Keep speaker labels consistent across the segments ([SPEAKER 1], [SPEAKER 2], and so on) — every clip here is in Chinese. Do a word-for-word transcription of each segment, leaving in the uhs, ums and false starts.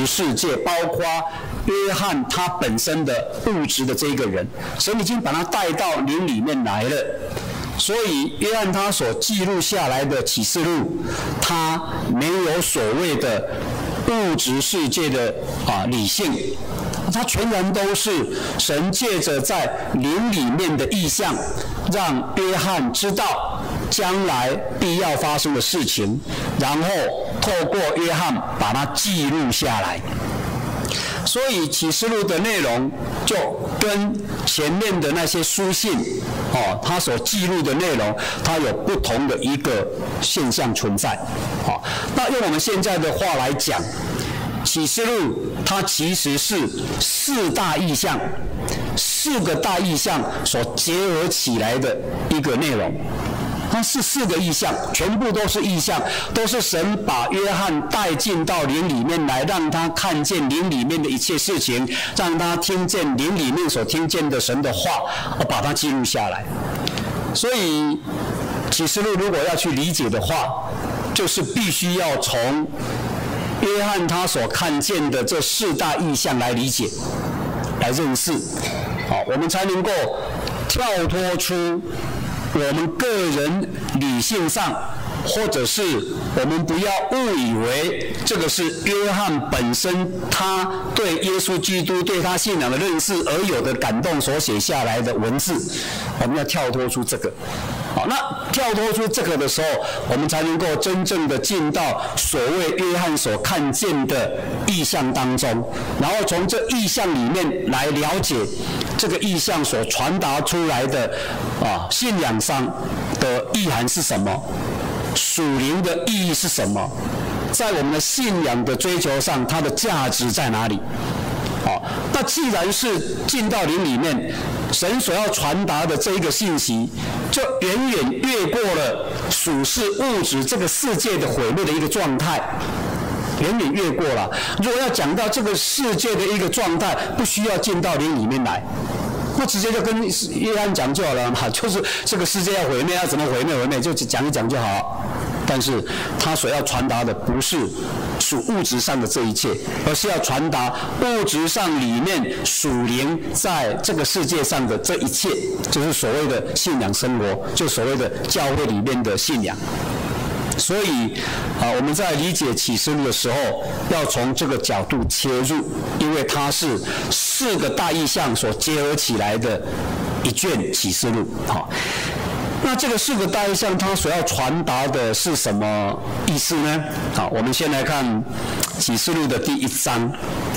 [SPEAKER 1] 质世界，包括约翰他本身的物质的这一个人，神已经把他带到灵里面来了。所以约翰他所记录下来的启示录，他没有所谓的物质世界的啊理性，它全然都是神借着在灵里面的意象，让约翰知道将来必要发生的事情，然后透过约翰把它记录下来。所以启示录的内容就跟前面的那些书信哦，它所记录的内容，它有不同的一个现象存在。哦，那用我们现在的话来讲，启示录它其实是四大意象，四个大意象所结合起来的一个内容。它是四个意象，全部都是意象，都是神把约翰带进到灵里面来，让他看见灵里面的一切事情，让他听见灵里面所听见的神的话，而把它记录下来。所以启示录如果要去理解的话，就是必须要从约翰他所看见的这四大意象来理解，来认识，好，我们才能够跳脱出我们个人理性上，或者是我们不要误以为这个是约翰本身他对耶稣基督对他信仰的认识而有的感动所写下来的文字，我们要跳脱出这个。好，那跳脱出这个的时候，我们才能够真正的进到所谓约翰所看见的意象当中，然后从这意象里面来了解这个意象所传达出来的啊信仰上的意涵是什么，属灵的意义是什么，在我们的信仰的追求上，它的价值在哪里？好，那既然是进到灵里面，神所要传达的这一个信息，就远远越过了属世物质这个世界的毁灭的一个状态，远远越过了。如果要讲到这个世界的一个状态，不需要进到灵里面来，那直接就跟约翰讲就好了嘛，就是这个世界要毁灭，要怎么毁灭毁灭，就讲一讲就好。但是他所要传达的不是属物质上的这一切，而是要传达物质上里面属灵在这个世界上的这一切，就是所谓的信仰生活，就所谓的教会里面的信仰。所以啊，我们在理解启示录的时候，要从这个角度切入，因为它是四个大意象所结合起来的一卷启示录。好，那这个四个大意象它所要传达的是什么意思呢？好，我们先来看启示录的第一章。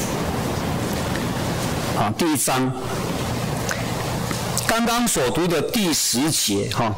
[SPEAKER 1] 好，第一章刚刚所读的第十节哈。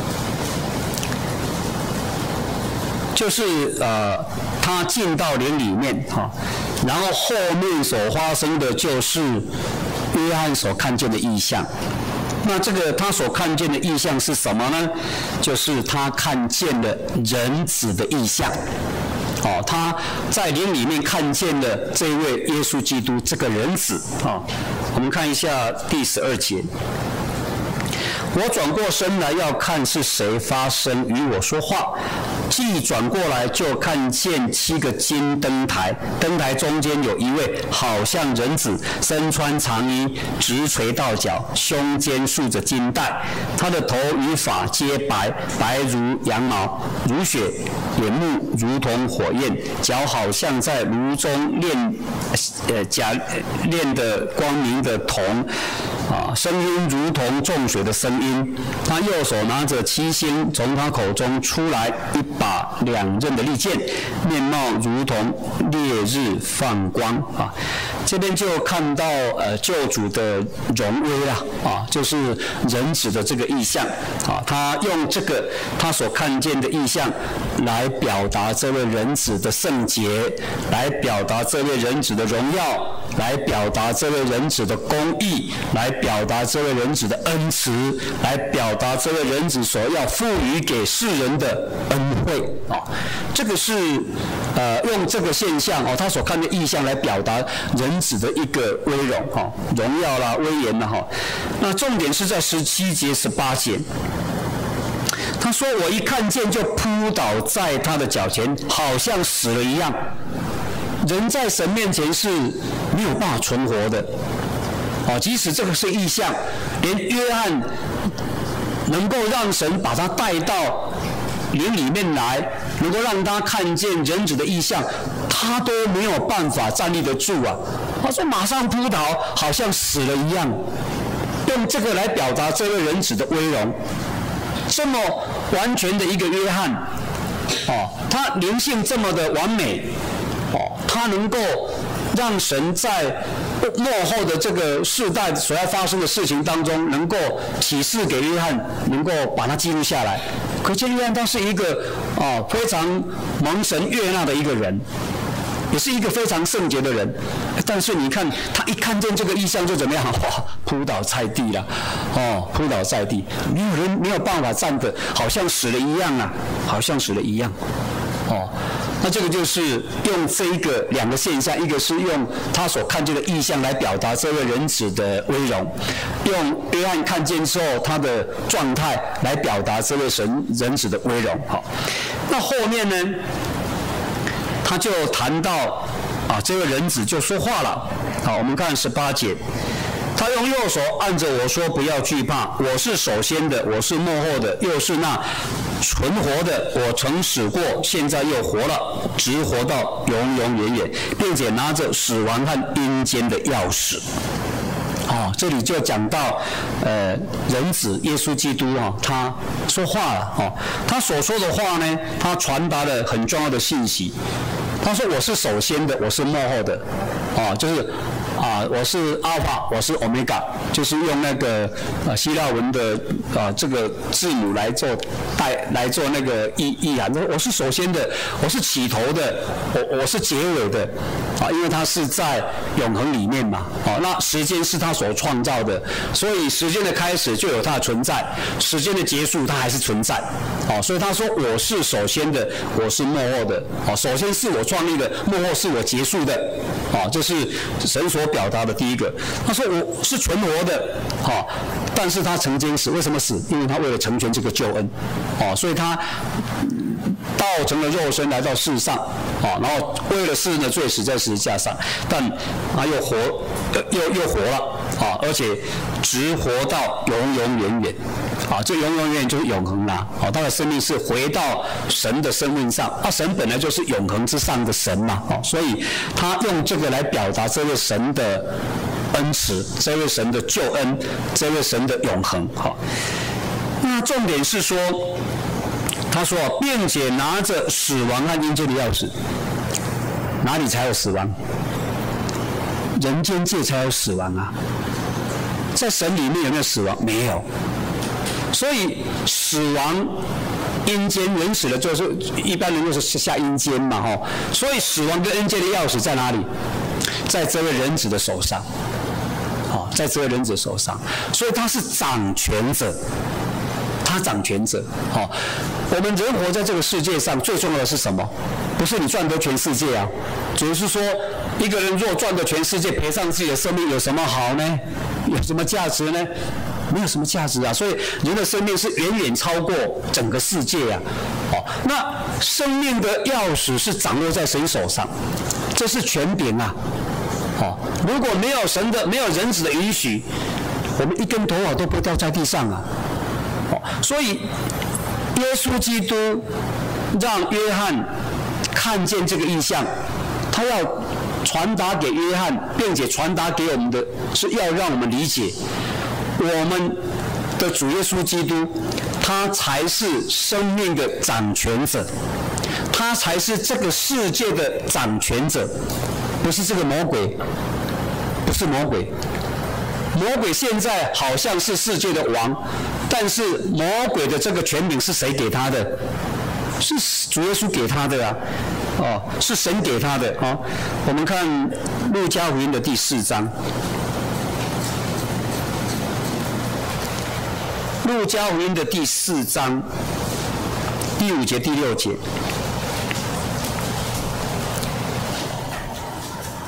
[SPEAKER 1] 就是呃，他进到灵里面哈，然后后面所发生的就是约翰所看见的异象。那这个他所看见的异象是什么呢？就是他看见了人子的异象。哦，他在灵里面看见了这位耶稣基督这个人子。哦，我们看一下第十二节。我转过身来要看是谁发声与我说话，既转过来就看见七个金灯台，灯台中间有一位好像人子，身穿长衣，直垂到脚，胸间束着金带，他的头与发皆白，白如羊毛，如雪，眼目如同火焰，脚好像在炉中炼呃假炼的光明的铜，啊，声音如同众水的声音。他右手拿着七星，从他口中出来一把两刃的利剑，面貌如同烈日放光啊。这边就看到呃救主的荣威啦啊，就是人子的这个意象啊，他用这个他所看见的意象来表达这位人子的圣洁，来表达这位人子的荣耀，来表达这位人子的公义，来表达这位人子的恩慈，来表达这位人子所要赋予给世人的恩惠啊。这个是呃用这个现象哦，他所看的意象来表达人子的一个威荣哈、荣耀啦、威严啦哈。那重点是在十七节、十八节。他说：“我一看见就扑倒在他的脚前，好像死了一样。” 人在神面前是没有办法存活的。哦，即使这个是异象，连约翰能够让神把他带到灵里面来，能够让他看见人子的异象，他都没有办法站立得住啊！他说马上扑倒，好像死了一样，用这个来表达这位人子的威荣。这么完全的一个约翰，哦，他灵性这么的完美，哦，他能够让神在末后的这个世代所要发生的事情当中，能够启示给约翰，能够把它记录下来。可见约翰他是一个啊、哦、非常蒙神悦纳的一个人，也是一个非常圣洁的人。但是你看他一看见这个异象就怎么样？哇，扑倒在地了，哦，扑倒在地，没有人没有办法站得，好像死了一样啊，好像死了一样，哦。那这个就是用这一个两个现象，一个是用他所看见的异象来表达这位人子的威荣，用约翰看见之后他的状态来表达这位神人子的威荣。好，那后面呢，他就谈到啊，这位人子就说话了。好，我们看十八节。他用右手按着我说：“不要惧怕，我是首先的，我是末后的，又是那存活的。我曾死过，现在又活了，直活到永永远远，并且拿着死亡和阴间的钥匙。”哦，这里就讲到，呃，人子耶稣基督啊、哦，他说话了哦，他所说的话呢，他传达了很重要的信息。他说：“我是首先的，我是末后的。”哦，就是。啊，我是阿尔法，我是欧米伽，就是用那个呃希腊文的啊这个字母来做带来做那个意意涵。我是首先的，我是起头的，我我是结尾的，啊，因为它是在永恒里面嘛，啊，那时间是他所创造的，所以时间的开始就有它的存在，时间的结束它还是存在，啊，所以他说我是首先的，我是末后的，啊，首先是我创立的，末后是我结束的，啊，这是神所表达的第一个。他说我是存活的，哦，但是他曾经死，为什么死？因为他为了成全这个救恩，哦，所以他道成了肉身来到世上，哦，然后为了世人的罪死在十字架上，但他又活，又又活了，啊，而且直活到永永远远，啊，这永永远远就是永恒啦，啊，他的生命是回到神的生命上，啊，神本来就是永恒之上的神嘛，啊，所以他用这个来表达这位神的恩慈，这位神的救恩，这位神的永恒，好，那重点是说。他说，并且拿着死亡和阴间的钥匙，哪里才有死亡？人间界才有死亡啊！在神里面有没有死亡？没有。所以死亡、阴间，人死了就是一般人就是下阴间嘛，哈。所以死亡跟阴间的钥匙在哪里？在这位人子的手上，好，在这位人子的手上。所以他是掌权者。他掌权者，好、哦，我们人活在这个世界上，最重要的是什么？不是你赚得全世界啊，只是说一个人若赚得全世界，赔上自己的生命，有什么好呢？有什么价值呢？没有什么价值啊！所以人的生命是远远超过整个世界啊！哦，那生命的钥匙是掌握在神手上，这是权柄啊！哦，如果没有神的、没有人子的允许，我们一根头发都不会掉在地上啊！哦，所以耶稣基督让约翰看见这个异象，他要传达给约翰，并且传达给我们的是要让我们理解，我们的主耶稣基督，他才是生命的掌权者，他才是这个世界的掌权者，不是这个魔鬼，不是魔鬼。魔鬼现在好像是世界的王，但是魔鬼的这个权柄是谁给他的？是主耶稣给他的啊，哦，是神给他的啊、哦。我们看路加福音的第四章，路加福音的第四章第五节、第六节。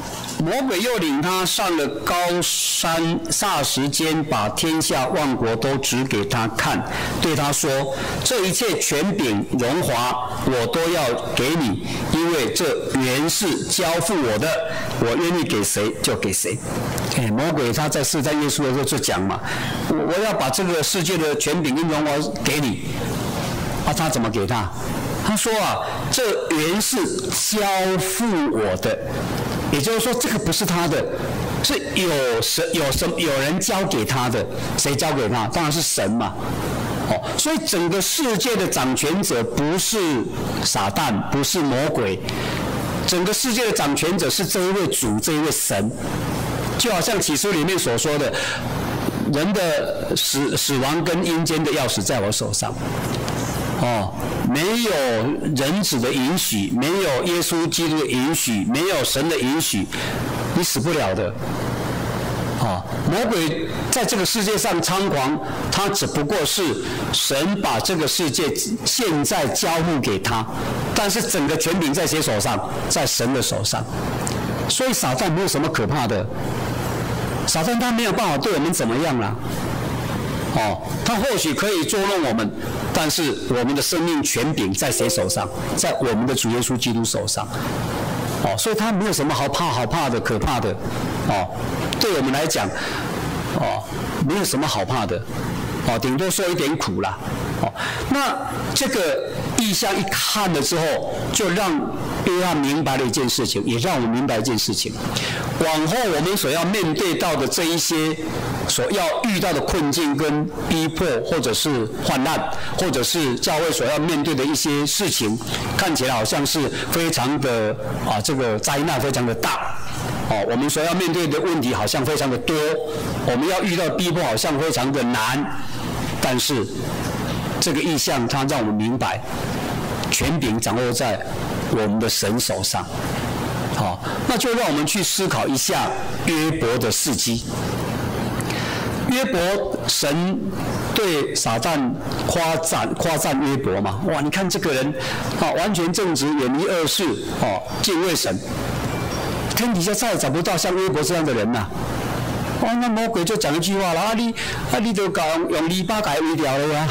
[SPEAKER 1] 魔鬼又领他上了高山，霎时间把天下万国都指给他看，对他说：这一切权柄荣华我都要给你，因为这原是交付我的，我愿意给谁就给谁。哎，魔鬼他在试探耶稣的时候就讲嘛，我我要把这个世界的权柄跟荣华给你。啊，他怎么给他？他说啊，这原是交付我的，也就是说，这个不是他的，是有神有什有人交给他的，谁交给他？当然是神嘛。哦，所以整个世界的掌权者不是撒旦，不是魔鬼，整个世界的掌权者是这一位主，这一位神。就好像启示里面所说的，人的死死亡跟阴间的钥匙在我手上。哦，没有人子的允许，没有耶稣基督的允许，没有神的允许，你死不了的。哦，魔鬼在这个世界上猖狂，他只不过是神把这个世界现在交付给他，但是整个权柄在谁手上？在神的手上。所以撒旦没有什么可怕的，撒旦他没有办法对我们怎么样啦。哦，他或许可以捉弄我们，但是我们的生命权柄在谁手上？在我们的主耶稣基督手上。哦，所以他没有什么好怕、好怕的、可怕的。哦，对我们来讲，哦，没有什么好怕的。哦，顶多受一点苦啦。哦，那这个异象一看了之后，就让约翰明白了一件事情，也让我们明白一件事情。往后我们所要面对到的这一些所要遇到的困境跟逼迫，或者是患难，或者是教会所要面对的一些事情，看起来好像是非常的啊，这个灾难非常的大。哦，我们所要面对的问题好像非常的多，我们要遇到的逼迫好像非常的难，但是这个意象它让我们明白，权柄掌握在我们的神手上。好，那就让我们去思考一下约伯的事迹。约伯，神对撒旦夸赞夸赞约伯嘛，哇，你看这个人啊，完全正直，远离恶事，哦，敬畏神。天底下再也找不到像约伯这样的人呐、啊。哦，那魔鬼就讲一句话了，啊你啊你就搞用篱笆给围掉了呀，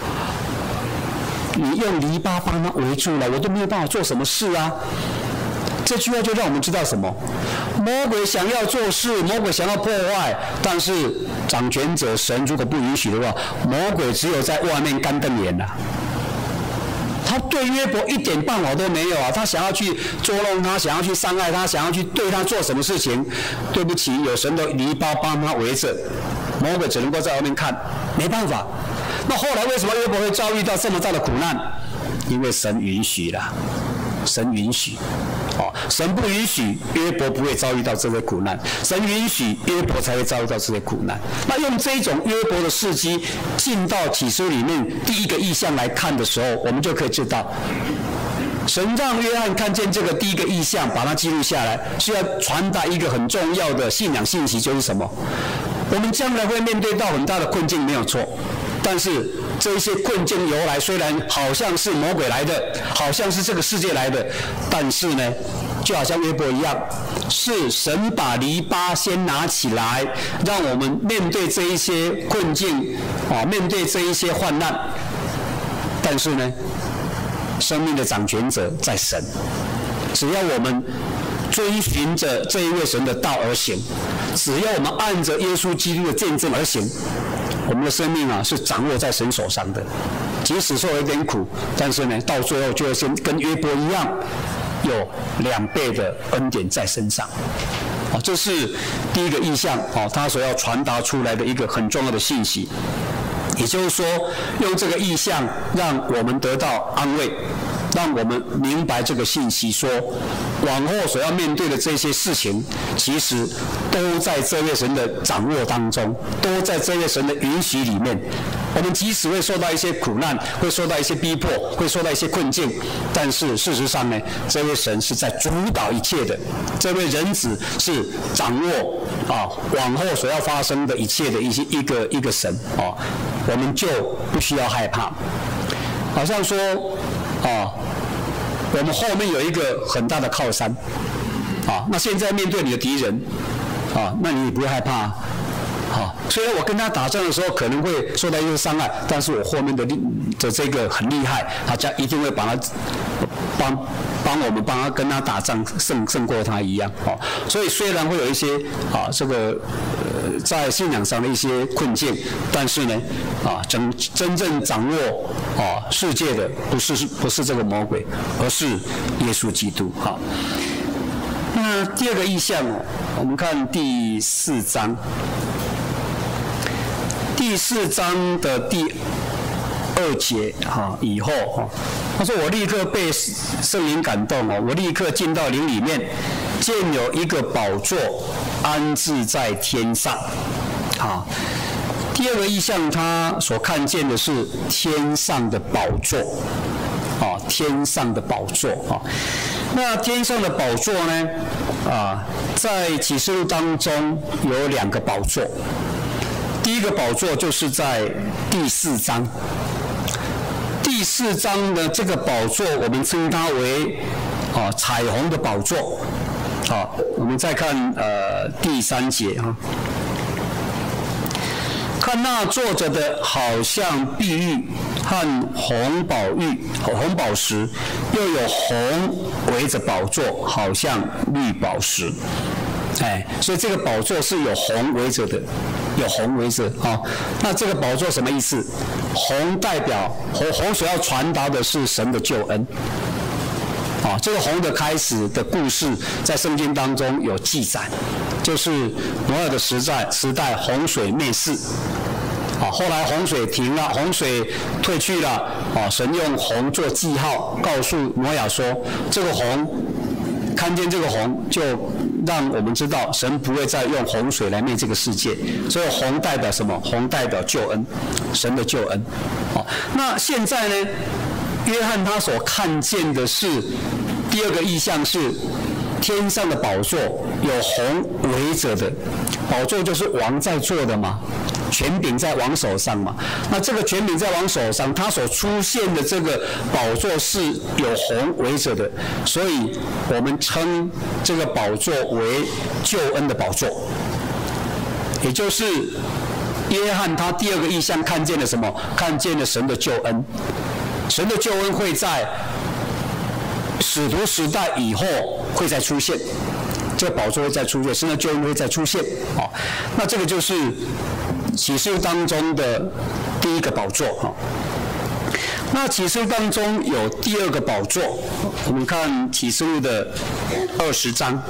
[SPEAKER 1] 你用篱笆帮他围住了，我都没有办法做什么事啊。这句话就让我们知道什么？魔鬼想要做事，魔鬼想要破坏，但是掌权者神如果不允许的话，魔鬼只有在外面干瞪眼了、啊。他对约伯一点办法都没有啊！他想要去捉弄他，想要去伤害他，想要去对他做什么事情？对不起，有神的篱笆帮他围着，魔鬼只能够在外面看，没办法。那后来为什么约伯会遭遇到这么大的苦难？因为神允许了，神允许。哦，神不允许，约伯不会遭遇到这些苦难；神允许，约伯才会遭遇到这些苦难。那用这种约伯的事迹进到启示里面第一个意象来看的时候，我们就可以知道，神让约翰看见这个第一个意象，把它记录下来，是要传达一个很重要的信仰信息，就是什么？我们将来会面对到很大的困境，没有错。但是这些困境由来虽然好像是魔鬼来的，好像是这个世界来的，但是呢，就好像约伯一样，是神把篱笆先拿起来，让我们面对这一些困境，啊，面对这一些患难。但是呢，生命的掌权者在神，只要我们遵循着这一位神的道而行，只要我们按着耶稣基督的见证而行，我们的生命啊是掌握在神手上的。即使受了一点苦，但是呢，到最后就会先跟约伯一样，有两倍的恩典在身上。啊，这是第一个意象啊，他所要传达出来的一个很重要的信息。也就是说，用这个意象让我们得到安慰，让我们明白这个信息说，往后所要面对的这些事情，其实都在这位神的掌握当中，都在这位神的允许里面。我们即使会受到一些苦难，会受到一些逼迫，会受到一些困境，但是事实上呢，这位神是在主导一切的，这位人子是掌握啊往后所要发生的一切的一些一个一个神啊，我们就不需要害怕。好像说啊，我们后面有一个很大的靠山， 啊，那现在面对你的敌人，啊，那你也不会害怕啊。好，虽然我跟他打仗的时候可能会受到一些伤害，但是我后面的的这个很厉害，他将一定会把他帮帮我们帮他跟他打仗胜胜过他一样。哦，所以虽然会有一些啊这个呃在信仰上的一些困境，但是呢啊真真正掌握啊世界的不是不是这个魔鬼，而是耶稣基督。好，那第二个意象哦，我们看第四章。第四章的第二节哈以后哈，他说我立刻被圣灵感动哦，我立刻进到灵里面，见有一个宝座安置在天上。好，第二个意象他所看见的是天上的宝座，啊，天上的宝座啊。那天上的宝座呢？啊，在启示录当中有两个宝座。第一个宝座就是在第四章，第四章的这个宝座，我们称它为啊彩虹的宝座。好，我们再看呃第三节啊，看那坐着的好像碧玉和红宝玉、红宝石，又有红围着宝座，好像绿宝石。哎，所以这个宝座是有红围着的，有红围着啊。那这个宝座什么意思？红代表红，红所要传达的是神的救恩。啊，这个红的开始的故事在圣经当中有记载，就是挪亚的时代，时代洪水灭世。啊，后来洪水停了，洪水退去了。啊，神用红做记号，告诉挪亚说，这个红，看见这个红就让我们知道神不会再用洪水来灭这个世界，所以红代表什么？红代表救恩，神的救恩。好，那现在呢？约翰他所看见的是第二个意象是天上的宝座有红围着的，宝座就是王在坐的嘛，权柄在王手上嘛。那这个权柄在王手上，他所出现的这个宝座是有红围着的，所以我们称这个宝座为救恩的宝座，也就是约翰他第二个意象看见了什么？看见了神的救恩。神的救恩会在使徒时代以后会再出现，这个宝座会再出现，神的救恩会再出现。哦，那这个就是启示录当中的第一个宝座。哦，那启示录当中有第二个宝座，我们看启示录的二十章，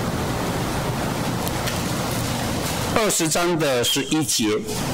[SPEAKER 1] 二十章的十一节。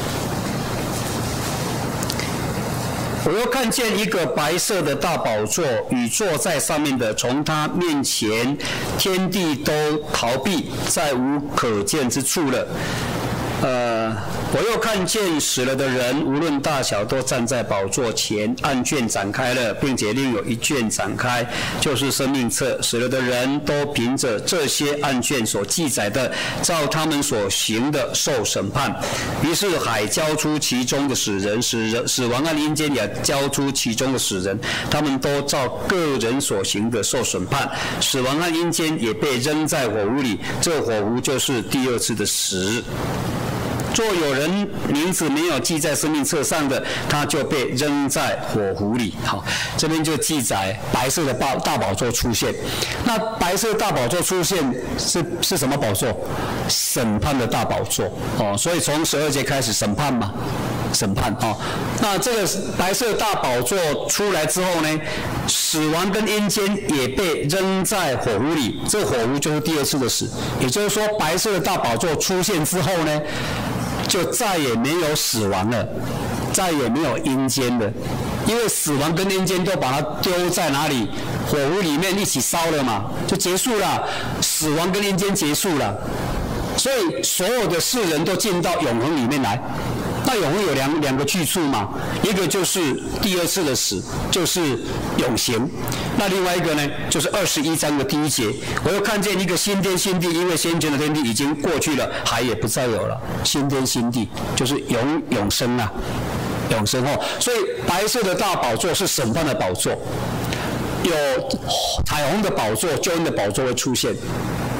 [SPEAKER 1] 我又看见一个白色的大宝座，与坐在上面的，从他面前，天地都逃避，再无可见之处了。呃，我又看见死了的人，无论大小，都站在宝座前，案卷展开了，并且另有一卷展开，就是生命册。死了的人都凭着这些案卷所记载的，照他们所行的受审判。于是海交出其中的死人，死人死亡和阴间也交出其中的死人，他们都照个人所行的受审判。死亡和阴间也被扔在火湖里，这火湖就是第二次的死。若有人名字没有记在生命册上的，他就被扔在火湖里。好，这边就记载白色的大大宝座出现。那白色大宝座出现是是什么宝座？审判的大宝座。哦，所以从十二节开始审判嘛，审判哦。那这个白色大宝座出来之后呢，死亡跟阴间也被扔在火湖里。这个火湖就是第二次的死，也就是说，白色的大宝座出现之后呢，就再也没有死亡了，再也没有阴间了，因为死亡跟阴间都把它丢在哪里？火湖里面一起烧了嘛，就结束了，死亡跟阴间结束了，所以所有的世人都进到永恒里面来。那永恒有两两个去处嘛，一个就是第二次的死，就是永刑。那另外一个呢，就是二十一章的第一节，我又看见一个新天新地，因为先前的天地已经过去了，海也不再有了。新天新地就是永永生啊，永生哦。所以白色的大宝座是审判的宝座，有彩虹的宝座、救恩的宝座会出现。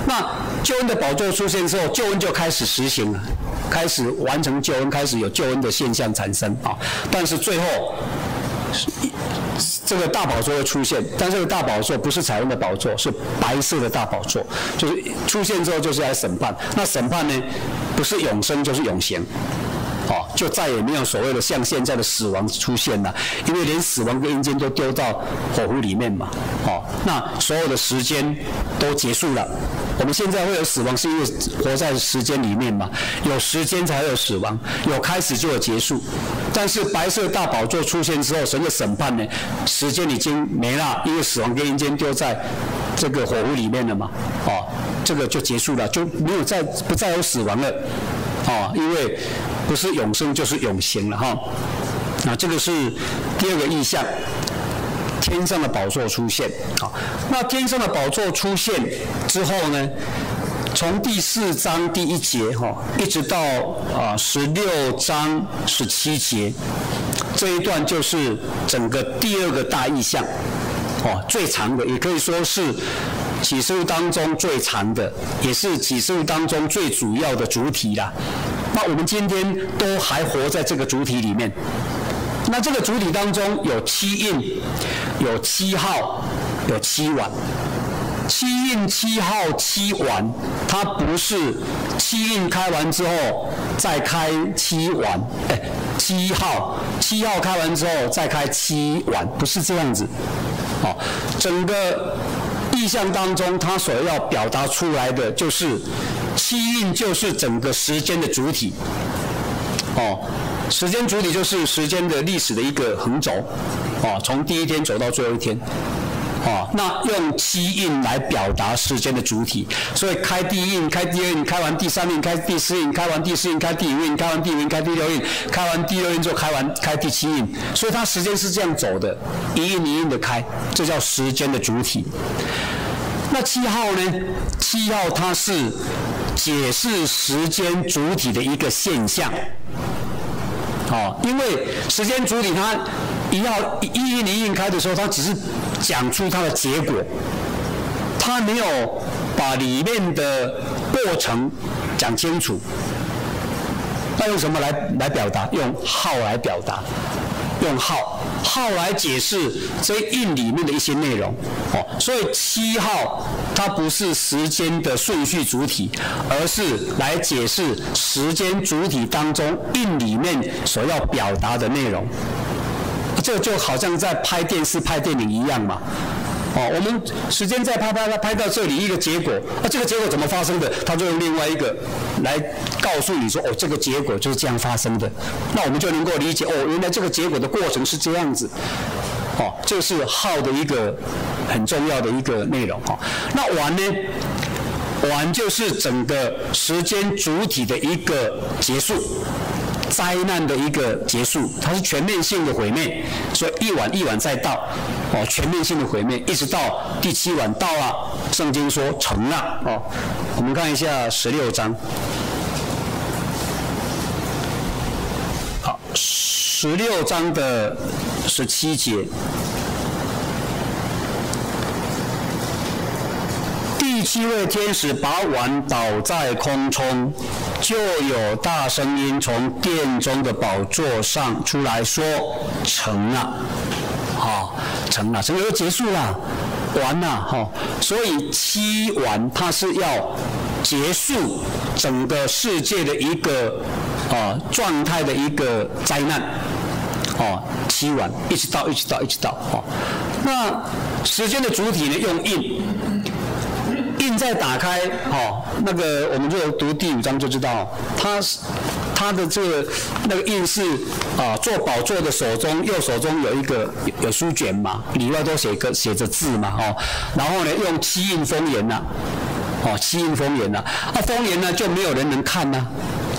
[SPEAKER 1] 那救恩的宝座出现之后，救恩就开始实行了，开始完成救恩，开始有救恩的现象产生啊。但是最后，这个大宝座会出现，但这个大宝座不是彩虹的宝座，是白色的大宝座，就是出现之后就是来审判。那审判呢，不是永生就是永刑。哦，就再也没有所谓的像现在的死亡出现了，因为连死亡跟阴间都丢到火湖里面嘛。哦，那所有的时间都结束了。我们现在会有死亡，是因为活在时间里面嘛，有时间才会有死亡，有开始就有结束。但是白色大宝座出现之后，神的审判呢，时间已经没了，因为死亡跟阴间丢在这个火湖里面了嘛。哦，这个就结束了，就没有再不再有死亡了。哦，因为不是永生就是永刑了哈。那这个是第二个意象，天上的宝座出现。好，那天上的宝座出现之后呢，从第四章第一节哈，一直到啊十六章十七节，这一段就是整个第二个大意象，哦，最长的，也可以说是启示录当中最长的，也是启示录当中最主要的主题啦。那我们今天都还活在这个主题里面。那这个主体当中有七印，有七号，有七碗。七印、七号、七碗，它不是七印开完之后再开七碗，哎，七号，七号开完之后再开七碗，不是这样子。哦，整个意象当中，它所要表达出来的就是七印，就是整个时间的主体。哦，时间主体就是时间的历史的一个横轴，哦，从第一天走到最后一天。哦，那用七印来表达时间的主体，所以开第一印，开第二印，开完第三印，开第四印，开完第四印，开第五印，开完第五印，开第六印，开完第六印之后开完开第七印，所以它时间是这样走的，一印一印的开，这叫时间的主体。那七号呢？七号它是解释时间主体的一个现象。哦，因为时间主体它一号一印一印开的时候，它只是讲出它的结果，它没有把里面的过程讲清楚。那用什么来来表达？用号来表达，用号号来解释这印里面的一些内容。哦，所以七号它不是时间的顺序主体，而是来解释时间主体当中印里面所要表达的内容。这就好像在拍电视、拍电影一样嘛。哦，我们时间在拍拍拍拍到这里一个结果，啊，这个结果怎么发生的？他就用另外一个来告诉你说，哦，这个结果就是这样发生的。那我们就能够理解，哦，原来这个结果的过程是这样子。哦，这是号的一个很重要的一个内容。哦，那碗呢？碗就是整个时间主体的一个结束。灾难的一个结束，它是全面性的毁灭，所以一碗一碗再到，哦，全面性的毁灭，一直到第七碗到了，圣经说成了，哦，我们看一下十六章，好，十六章的十七节。第七位天使把碗倒在空中，就有大声音从殿中的宝座上出来说：“成了，哦，成了，成了，就结束了，完了，哈、哦。所以七碗它是要结束整个世界的一个啊状态的一个灾难，哦，七碗一直到一直到一直到，哦，那时间的主体呢用印。印再打开，哦，那个我们就读第五章就知道，它它的这个那个印是啊，做宝座的手中右手中有一个有书卷嘛，里外都写个写着字嘛，哦，然后呢用七印封严呐，哦，七印封严呐，啊封严呢就没有人能看呐，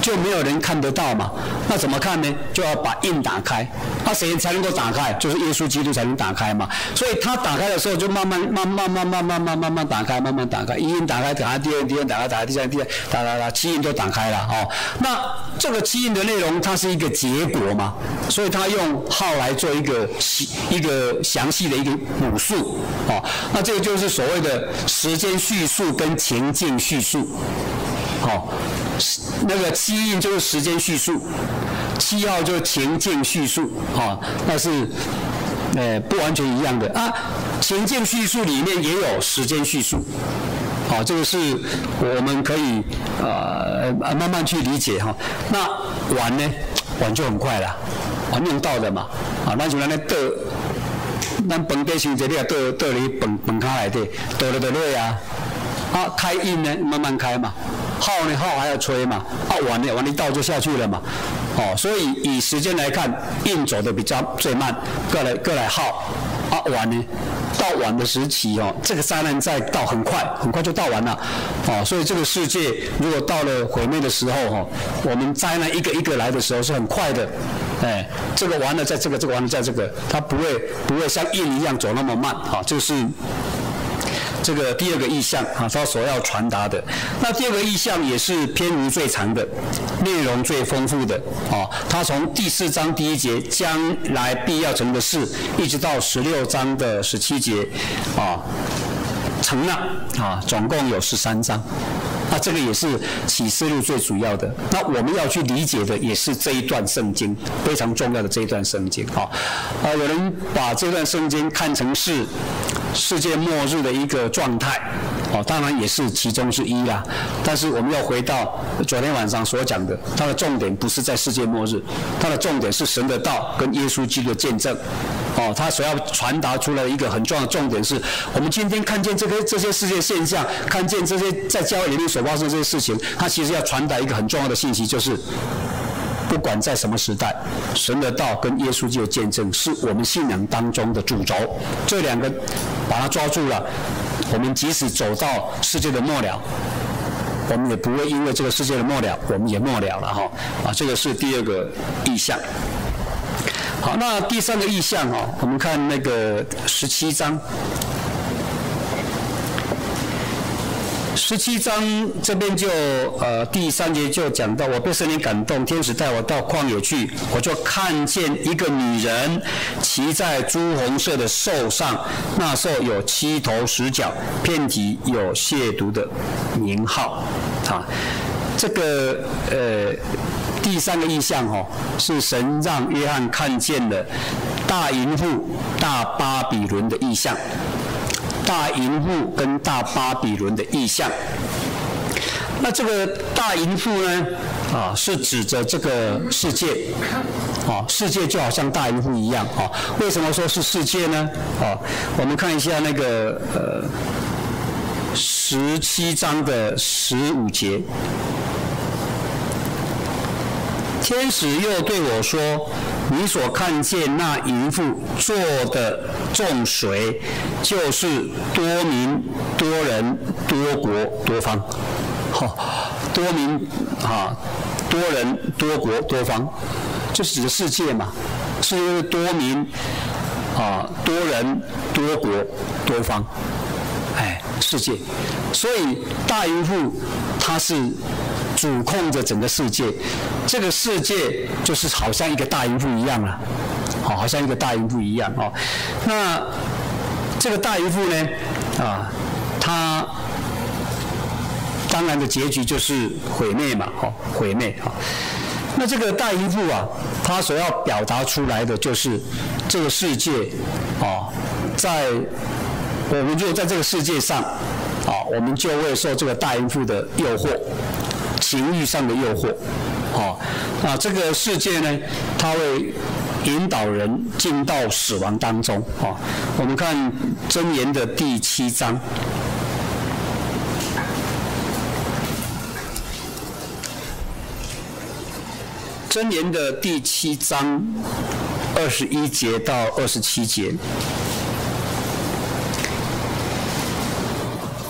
[SPEAKER 1] 就没有人看得到嘛。那怎么看呢？就要把印打开。那谁才能够打开？就是耶稣基督才能打开嘛。所以他打开的时候，就慢慢、慢慢、慢慢、慢慢、慢慢打开，慢慢打开。一印打开，打开第二印，第二印打开，打开第三印，第三打打打，七印都打开了哦。那这个七印的内容，它是一个结果嘛，所以他用号来做一个一个详细的一个母数哦。那这个就是所谓的时间叙述跟情境叙述。好、哦，那个七印就是时间叙述，七号就是情境叙述，哦，那是呃不完全一样的啊。情境叙述里面也有时间叙述，好、哦，这个是我们可以呃慢慢去理解哈、哦。那碗呢？碗就很快了，碗用到的嘛，啊，那就咱咧倒，咱饭底先一个倒倒哩饭饭卡内底，倒了就落啊。啊，开印呢，慢慢开嘛。号呢，号还要吹嘛。啊，碗呢，碗一倒就下去了嘛。哦，所以以时间来看，印走的比较最慢，过来过来号。啊，碗呢，到碗的时期哦，这个灾难再到很快，很快就到完了。哦，所以这个世界如果到了毁灭的时候哦，我们灾难一个一个来的时候是很快的。哎，这个完了，在这个，这个完了，在这个，它不会不会像印一样走那么慢。啊，这是。这个第二个意象啊，他所要传达的。那第二个意象也是篇幅最长的，内容最丰富的啊。他从第四章第一节将来必要成的事，一直到十六章的十七节啊，成了啊，总共有十三章。那这个也是启示录最主要的。那我们要去理解的也是这一段圣经，非常重要的这一段圣经啊。啊，有人把这段圣经看成是世界末日的一个状态，哦，当然也是其中之一啦。但是我们要回到昨天晚上所讲的，它的重点不是在世界末日，它的重点是神的道跟耶稣基督的见证。哦，他所要传达出来的一个很重要的重点是，我们今天看见这个这些世界现象，看见这些在教会里面所发生的这些事情，他其实要传达一个很重要的信息，就是不管在什么时代，神的道跟耶稣基督的见证是我们信仰当中的主轴，这两个把它抓住了，我们即使走到世界的末了，我们也不会因为这个世界的末了，我们也末了了哈。啊，这个是第二个意象。好，那第三个意象哦，我们看那个十七章。十七章这边就呃第三节就讲到，我被圣灵感动，天使带我到旷野去，我就看见一个女人骑在朱红色的兽上，那兽有七头十角，遍体有亵渎的名号。啊，这个呃第三个意象哦，是神让约翰看见了大淫妇大巴比伦的意象。大淫妇跟大巴比伦的意象，那这个大淫妇呢，啊，是指着这个世界，啊，世界就好像大淫妇一样，啊，为什么说是世界呢？啊，我们看一下那个呃十七章的十五节。天使又对我说：“你所看见那淫妇坐的众水，就是多民、多人、多国、多方。好，多民啊，多人、多国、多方，就是指的世界嘛，是多民啊，多人、多国、多方。哎，世界，所以大淫妇它是主控着整个世界，这个世界就是好像一个大淫妇一样了，好，好像一个大淫妇一样哦。那这个大淫妇呢，啊，它当然的结局就是毁灭嘛，哦，毁灭啊。那这个大淫妇啊，它所要表达出来的就是这个世界，哦，在我们如果在这个世界上，啊，我们就会受这个大淫妇的诱惑。情欲上的诱惑，哦，那这个世界呢，它会引导人进到死亡当中，哦。我们看箴言的第七章，箴言的第七章二十一节到二十七节。淫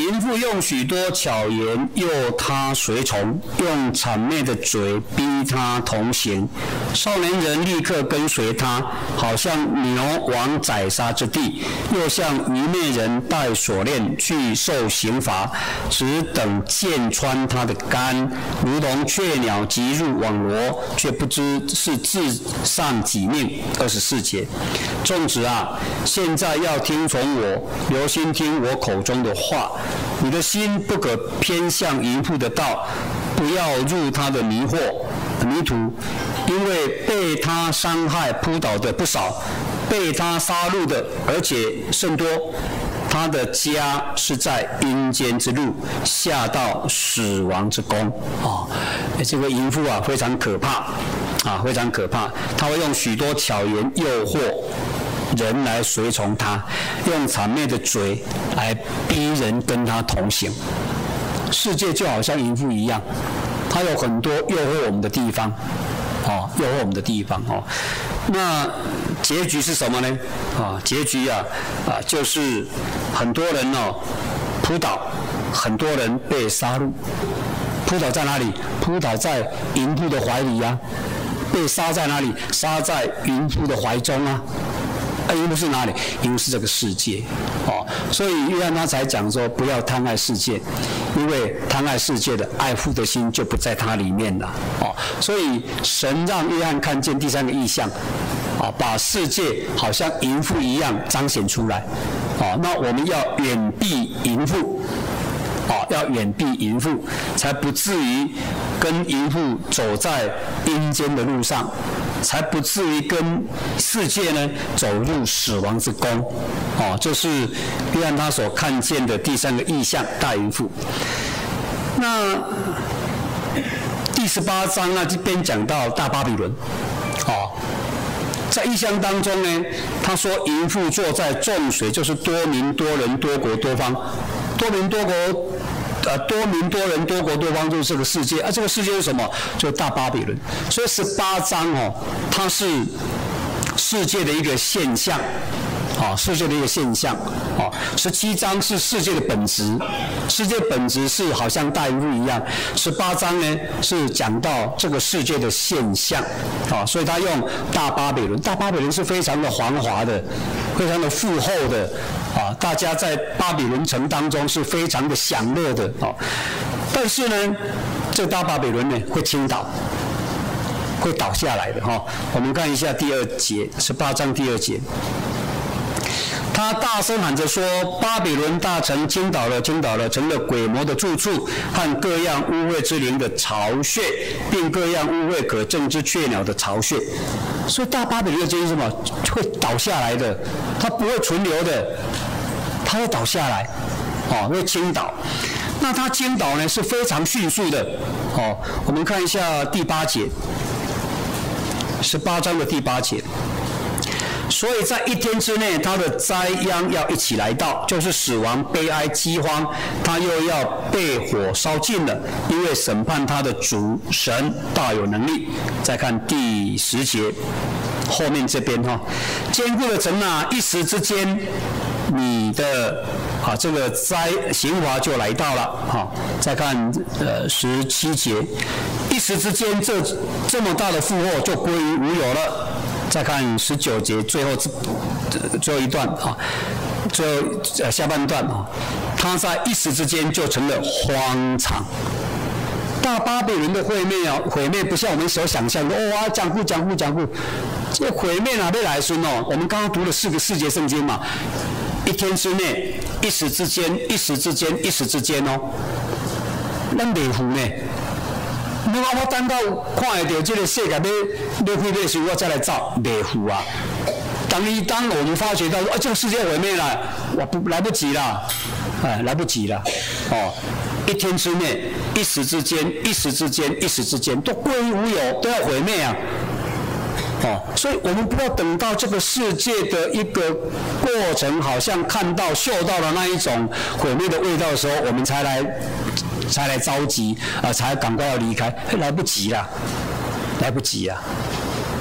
[SPEAKER 1] 淫妇用许多巧言诱他随从，用谄媚的嘴逼他同行。少年人立刻跟随他，好像牛往宰杀之地，又像愚昧人戴锁链去受刑罚，只等箭穿他的肝，如同雀鸟急入网罗，却不知是自丧己命。二十四节，众子啊，现在要听从我，留心听我口中的话。你的心不可偏向淫妇的道，不要入他的迷惑迷途，因为被他伤害扑倒的不少，被他杀戮的而且甚多。他的家是在阴间之路，下到死亡之宫。哦，这个淫妇啊，非常可怕啊，非常可怕。他会用许多巧言诱惑人来随从他，用谄媚的嘴来逼人跟他同行。世界就好像淫妇一样，它有很多诱惑我们的地方，哦，诱惑我们的地方哦。那结局是什么呢？啊，结局啊啊，就是很多人哦扑倒，很多人被杀戮。扑倒在哪里？扑倒在淫妇的怀里啊。被杀在哪里？杀在淫妇的怀中啊。啊，淫妇是哪里？淫妇是这个世界，哦，所以约翰他才讲说，不要贪爱世界，因为贪爱世界的，爱父的心就不在他里面了，哦，所以神让约翰看见第三个异象，啊，把世界好像淫妇一样彰显出来，啊，那我们要远避淫妇。哦，要远避淫妇，才不至于跟淫妇走在阴间的路上，才不至于跟世界呢走入死亡之宫。哦，这是约翰他所看见的第三个异象，大淫妇。那第十八章呢，这边讲到大巴比伦。哦，在异象当中呢，他说淫妇坐在众水，就是多民、多人、多国、多方。多民多国，呃，多民多人多国多方就是这个世界啊。这个世界是什么？就是大巴比伦。所以十八章哦，它是世界的一个现象，啊，世界的一个现象。啊，十七章是世界的本质，世界本质是好像大淫妇一样。十八章呢是讲到这个世界的现象，啊，所以他用大巴比伦。大巴比伦是非常的繁华的，非常的富厚的。啊，大家在巴比伦城当中是非常的享乐的啊，但是呢，这大巴比伦呢会倾倒，会倒下来的哈、哦。我们看一下第二节，十八章第二节，他大声喊着说：“巴比伦大城倾倒了，倾倒了，成了鬼魔的住处和各样污秽之灵的巢穴，并各样污秽可憎之雀鸟的巢穴。”所以大巴比伦的结局是什么？会倒下来的，它不会存留的，它会倒下来，哦，会倾倒。那它倾倒呢是非常迅速的，哦，我们看一下第八节，十八章的第八节。所以在一天之内，他的灾殃要一起来到，就是死亡、悲哀、饥荒，他又要被火烧尽了，因为审判他的主神大有能力。再看第十节后面这边哈，坚固的城啊，一时之间，你的啊这个灾刑罚就来到了哈。再看呃十七节，一时之间这这么大的负荷就归于无有了。再看十九节最后最后一段啊，最后呃下半段啊，它在一时之间就成了荒场。大巴比伦的毁灭啊，毁灭不像我们所想象的，哇，讲故讲故讲故，这毁灭哪里来说呢？我们刚刚读了四个世界圣经嘛，一天之内，一时之间，一时之间，一时之间哦，咱袂赴呢。你讲我等到看会到这个世界要要毁灭时，我再来走，袂赴啊！当一当我们发觉到说，啊，这个世界毁灭了，我不来不及了，哎，来不及了，哦，一天之内，一时之间，一时之间，一时之间，都归于无有，都要毁灭啊！哦，所以我们不要等到这个世界的一个过程，好像看到、嗅到了那一种毁灭的味道的时候，我们才来。才来着急啊、呃，才赶快要离开，来不及了，来不及啊！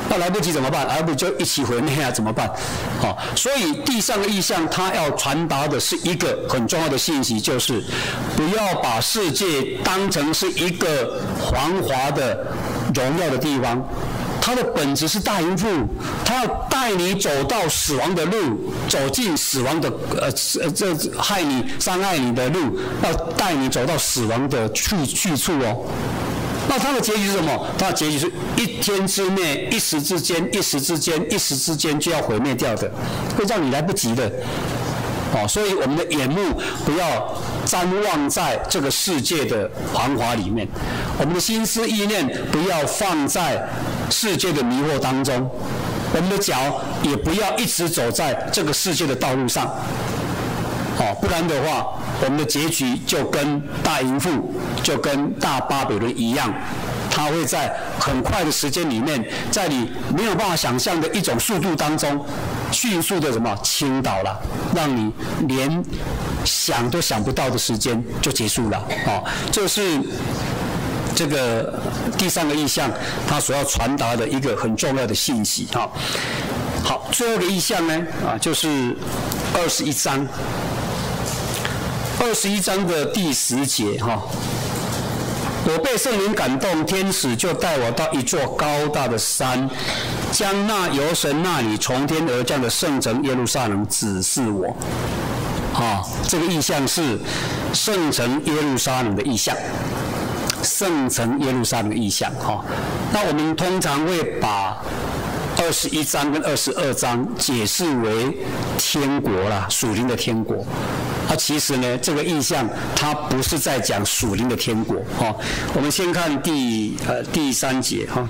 [SPEAKER 1] 那来不及怎么办？来不及就一起毁灭啊，怎么办？好、哦，所以地上的意象，它要传达的是一个很重要的信息，就是不要把世界当成是一个繁华的荣耀的地方。它的本质是大淫妇，它要带你走到死亡的路，走进死亡的呃这害你、伤害你的路，要带你走到死亡的去去处哦。那它的结局是什么？它的结局是一天之内、一时之间、一时之间、一时之间就要毁灭掉的，会让你来不及的。哦，所以我们的眼目不要瞻望在这个世界的繁华里面，我们的心思意念不要放在世界的迷惑当中，我们的脚也不要一直走在这个世界的道路上。哦，不然的话，我们的结局就跟大淫妇、就跟大巴比伦一样，它会在很快的时间里面，在你没有办法想象的一种速度当中，迅速的什么倾倒了，让你连想都想不到的时间就结束了。哦，这是这个第三个意象，它所要传达的一个很重要的信息。哈、哦，好，最后一个意象呢，啊，就是二十一章。二十一章的第十节，哈，我被圣灵感动，天使就带我到一座高大的山，将那由神那里从天而降的圣城耶路撒冷指示我。啊，这个意象是圣城耶路撒冷的意象，圣城耶路撒冷的意象。哈，那我们通常会把二十一章跟二十二章解释为天国啦，属灵的天国。啊，其实呢，这个意象它不是在讲属灵的天国。哈、哦，我们先看第呃第三节哈，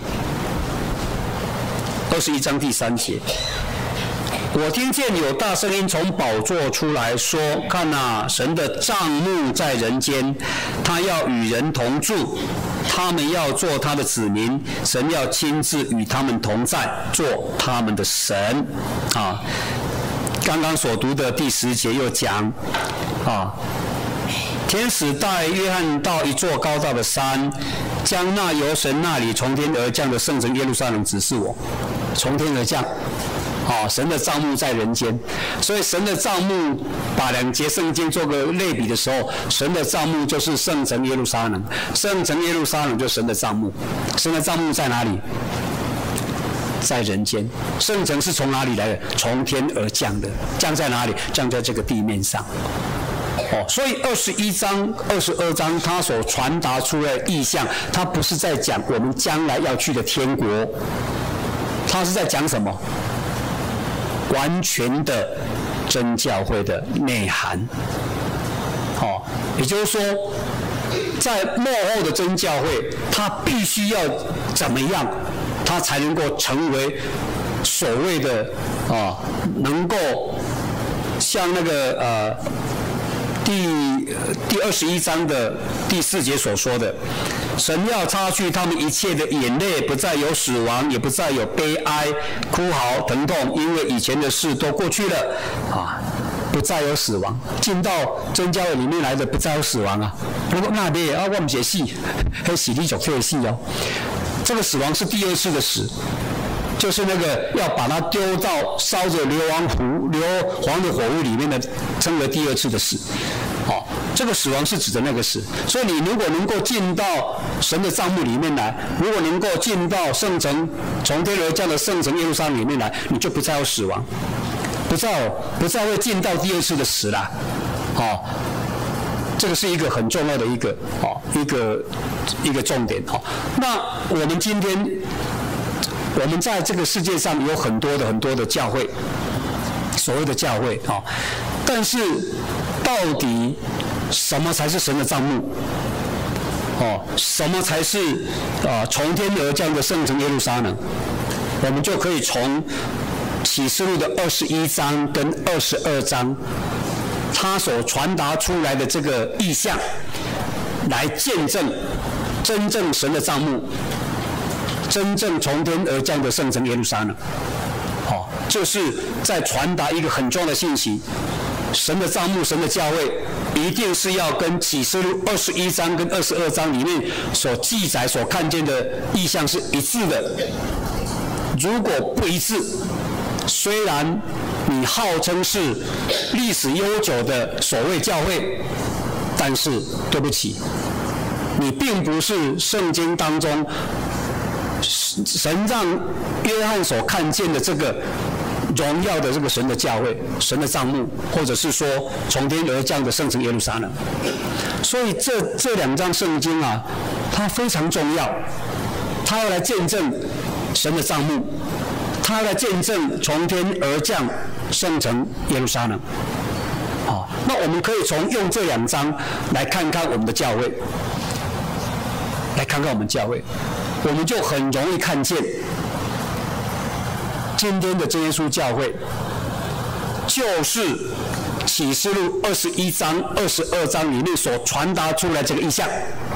[SPEAKER 1] 二十一章第三节。我听见有大声音从宝座出来说：“看啊，神的帐幕在人间，他要与人同住，他们要做他的子民，神要亲自与他们同在，做他们的神。”啊，刚刚所读的第十节又讲，啊，天使带约翰到一座高大的山，将那由神那里从天而降的圣城耶路撒冷指示我，从天而降。哦，神的帐幕在人间，所以神的帐幕把两节圣经做个类比的时候，神的帐幕就是圣城耶路撒冷，圣城耶路撒冷就是神的帐幕，神的帐幕在哪里？在人间。圣城是从哪里来的？从天而降的，降在哪里？降在这个地面上。哦，所以二十一章、二十二章它所传达出来的意象，它不是在讲我们将来要去的天国，它是在讲什么？完全的真教会的内涵。哦，也就是说，在末后的真教会，它必须要怎么样，它才能够成为所谓的啊、哦，能够像那个呃。第第二十一章的第四节所说的，神要擦去他们一切的眼泪，不再有死亡，也不再有悲哀、哭嚎、疼痛，因为以前的事都过去了啊，不再有死亡。进到真教会里面来的，不再有死亡啊。如果那边啊，我们写戏，还洗礼就可以戏哦。这个死亡是第二次的死。就是那个要把它丢到烧着硫磺湖、硫磺的火湖里面的，称为第二次的死。哦，这个死亡是指的那个死。所以你如果能够进到神的帐幕里面来，如果能够进到圣城从天而降的圣城耶路撒冷里面来，你就不再有死亡，不再有不再会进到第二次的死啦。哦，这个是一个很重要的一个哦一个一个重点。哦，那我们今天。我们在这个世界上有很多的很多的教会，所谓的教会啊、哦，但是到底什么才是神的帐幕？哦，什么才是啊、呃、从天而降的圣城耶路撒冷？我们就可以从启示录的二十一章跟二十二章，它所传达出来的这个意象，来见证真正神的帐幕。真正从天而降的圣城耶路撒冷，哦，就是在传达一个很重要的信息：神的帐幕、神的教会，一定是要跟启示录二十一章跟二十二章里面所记载、所看见的意象是一致的。 如果不一致，虽然你号称是历史悠久的所谓教会，但是对不起，你并不是圣经当中神让约翰所看见的这个荣耀的这个神的教会，神的帐幕，或者是说从天而降的圣城耶路撒冷。所以这这两章圣经啊，它非常重要，它要来见证神的帐幕，它要来见证从天而降圣城耶路撒冷。好，那我们可以从用这两章来看看我们的教会，来看看我们教会，我们就很容易看见今天的真耶稣教会就是启示录二十一章、二十二章里面所传达出来这个意象，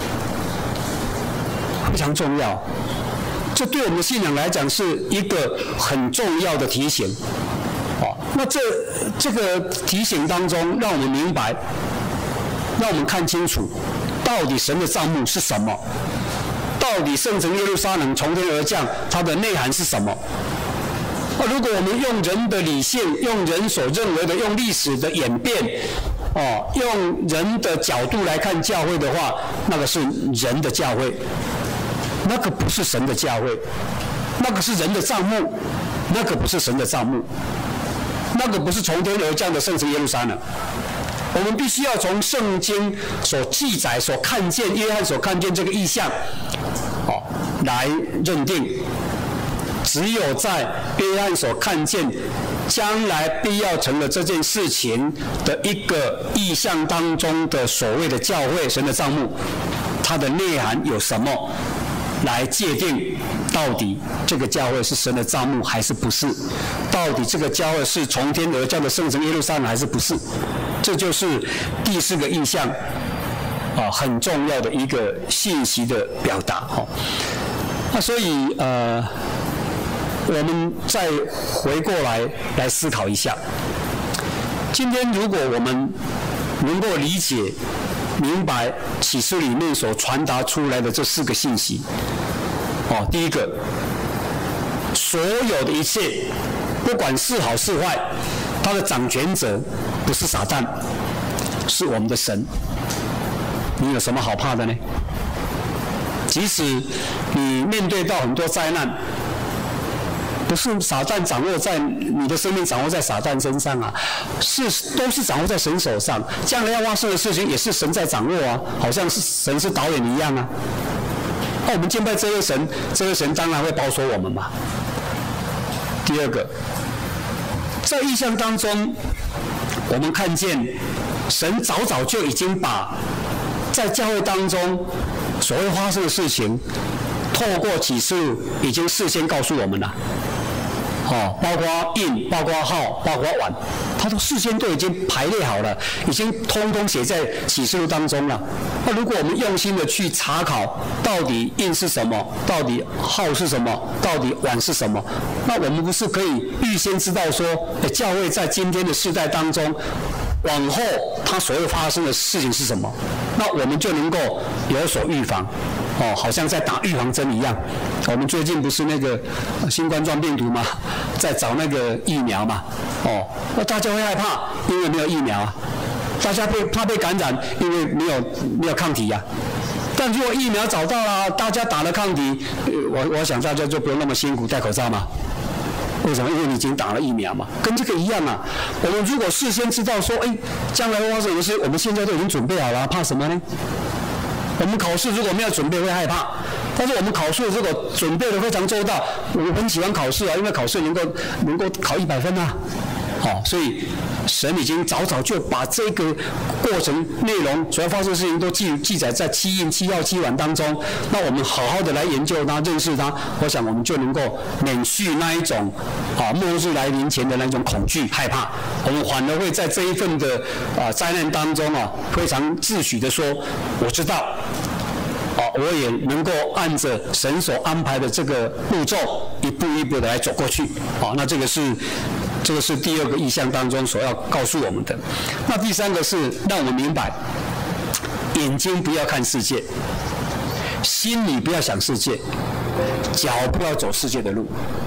[SPEAKER 1] 非常重要。这对我们的信仰来讲是一个很重要的提醒。哦，那这这个提醒当中，让我们明白，让我们看清楚，到底神的帐幕是什么？到底圣城耶路撒冷从天而降，它的内涵是什么？如果我们用人的理性，用人所认为的，用历史的演变，哦，用人的角度来看教会的话，那个是人的教会，那个不是神的教会，那个是人的帐幕，那个不是神的帐幕，那个不是从天而降的圣城耶路撒冷。我们必须要从圣经所记载、所看见、约翰所看见这个意象，哦，来认定。只有在约翰所看见将来必要成了这件事情的一个意象当中的所谓的教会神的帐幕，它的内涵有什么，来界定到底这个教会是神的帐幕还是不是，到底这个教会是从天而降的圣城耶路撒冷还是不是，这就是第四个意象啊，很重要的一个信息的表达。哈，那所以呃。我们再回过来来思考一下，今天如果我们能够理解、明白启示里面所传达出来的这四个信息，哦，第一个，所有的一切，不管是好是坏，它的掌权者不是撒旦，是我们的神。你有什么好怕的呢？即使你面对到很多灾难，不是撒旦掌握在你的生命，掌握在撒旦身上啊，是都是掌握在神手上。将来要发生的事情也是神在掌握啊，好像是神是导演一样啊。那我们敬拜这位神，这位神当然会保守我们嘛。第二个，在异象当中，我们看见神早早就已经把在教会当中所会发生的事情，透过启示录已经事先告诉我们了。哦，包括印、包括号、包括碗，它都事先都已经排列好了，已经通通写在启示录当中了。那如果我们用心的去查考，到底印是什么，到底号是什么，到底碗是什么，那我们不是可以预先知道说，教会在今天的世代当中，往后它所会发生的事情是什么？那我们就能够有所预防。哦，好像在打预防针一样。我们最近不是那个新冠状病毒嘛，在找那个疫苗嘛。哦，那大家会害怕，因为没有疫苗啊。大家被怕被感染，因为没有没有抗体呀、啊。但如果疫苗找到了，大家打了抗体，我我想大家就不用那么辛苦戴口罩嘛。为什么？因为你已经打了疫苗嘛，跟这个一样啊。我们如果事先知道说，哎，将来会发生的事，我们现在都已经准备好了，怕什么呢？我们考试如果没有准备会害怕，但是我们考试如果准备的非常周到，我很喜欢考试啊，因为考试能够能够考一百分啊。好、哦，所以神已经早早就把这个过程内容所要发生的事情都记记载在七印、七号、七碗当中。那我们好好的来研究它、认识它，我想我们就能够免去那一种啊末日来临前的那种恐惧、害怕。我们反而会在这一份的啊灾难当中啊，非常自诩的说，我知道。啊，我也能够按着神所安排的这个步骤，一步一步的来走过去。啊，那这个是这个是第二个意象当中所要告诉我们的。那第三个是让我们明白，眼睛不要看世界，心里不要想世界，脚不要走世界的路。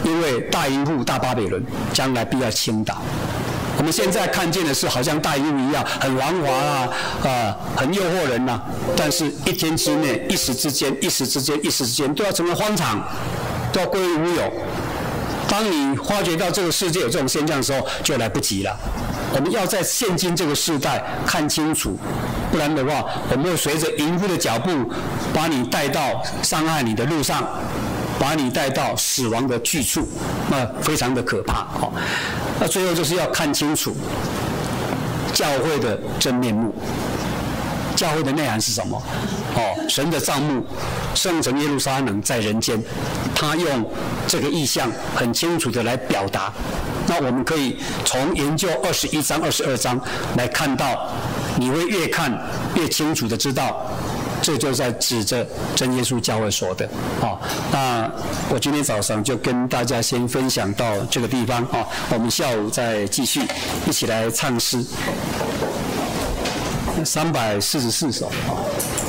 [SPEAKER 1] 因为大淫妇大巴比伦将来必要倾倒。我们现在看见的是好像大淫妇一样很繁华啊，啊、呃，很诱惑人呐、啊，但是一天之内、一时之间、一时之间、一时之间都要成为荒场，都要归于无有。当你发觉到这个世界有这种现象的时候，就来不及了。我们要在现今这个时代看清楚，不然的话，我们会随着淫妇的脚步，把你带到伤害你的路上，把你带到死亡的去处，那非常的可怕。哦，那最后就是要看清楚教会的真面目。教会的内涵是什么？哦，神的帐幕，圣城耶路撒冷在人间，他用这个意象很清楚的来表达。那我们可以从研究二十一章、二十二章来看到，你会越看越清楚的知道，这就在指着真耶稣教会说的。哦，那我今天早上就跟大家先分享到这个地方。哦，我们下午再继续一起来唱诗。三百四十四首。